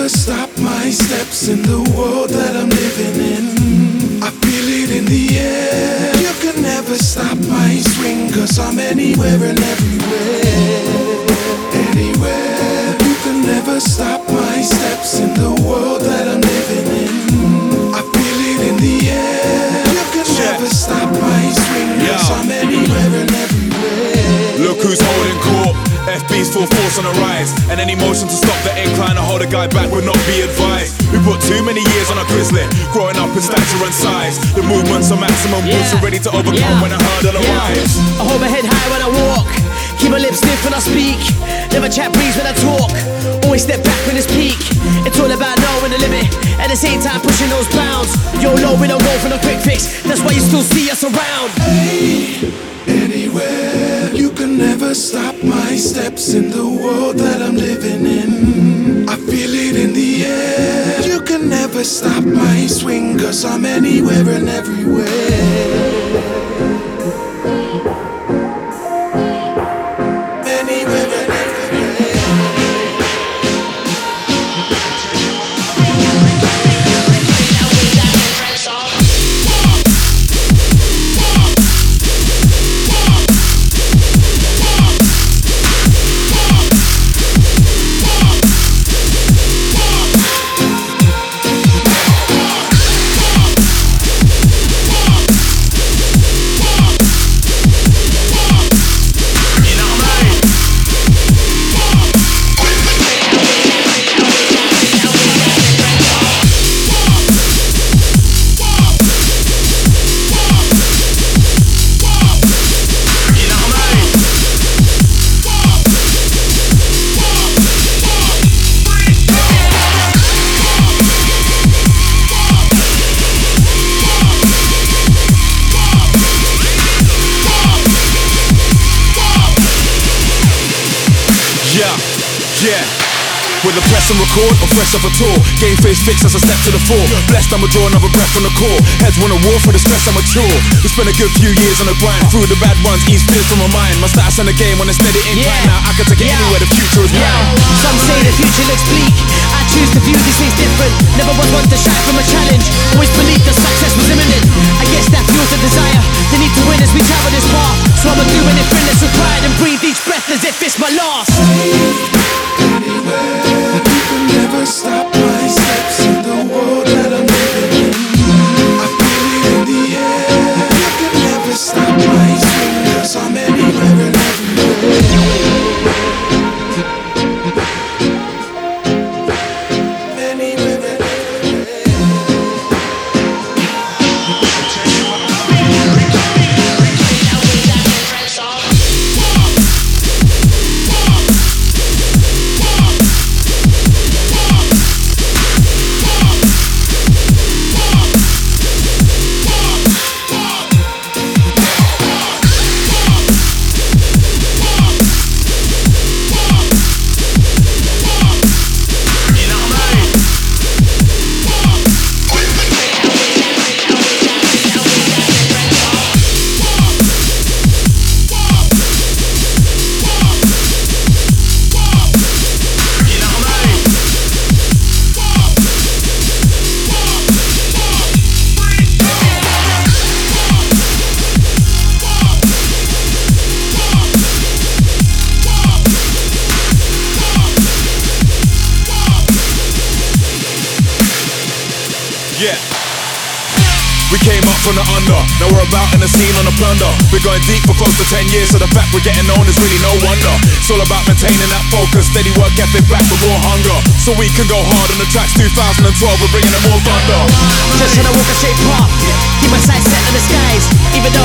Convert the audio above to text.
never stop my steps in the world that I'm living in. I feel it in the air. You can never stop my swing, 'cause I'm anywhere and everywhere. Anywhere. You can never stop my steps in the world that I'm living in. I feel it in the air. You can never stop my swing, 'cause I'm anywhere and everywhere. Look who's holding court. FB's full force on the rise, and any motion to stop the incline to hold a guy back would not be advised. We put too many years on a grizzly, growing up in stature and size. The movements are maximum boost and ready to overcome when a hurdle arrives. I hold my head high when I walk, keep my lips stiff when I speak. Never chat breeze when I talk, always step back when it's peak. It's all about knowing the limit, at the same time pushing those bounds. YOLO, we don't go for no quick fix, that's why you still see us around. Hey, anywhere. You can never stop my steps in the world that I'm living in. I feel it in the air. You can never stop my swing, 'cause I'm anywhere and everywhere. Yeah. With a press and record or fresh off a tour, game face fixed as I step to the fore. Blessed I'ma draw another breath from the core. Heads won a war for the stress I'm mature. We spent a good few years on the grind. Through the bad ones, ease fears from my mind. My stats on the game on a steady incline. Now I can take it anywhere, the future is mine. Some say the future looks bleak, I choose to view these things different. Never was one to shy from a challenge, always believed that success was imminent. I guess that fuels the desire, the need to win as we travel this path. So I'ma do anything that's required and breathe each breath as if it's my last. Anywhere, you can never stop my steps in the world that I'm living in. I feel it in the air. You can never stop my swing, 'cause I'm anywhere and everywhere. Anywhere and Yeah. We came up from the under, now we're about in the scene on the plunder. We're going deep for close to 10 years, so the fact we're getting known is really no wonder. It's all about maintaining that focus, steady work ethic back with raw hunger. So we can go hard on the tracks. 2012, we're bringing them more thunder. Just trying to walk a straight path, keep my sights set on the skies. Even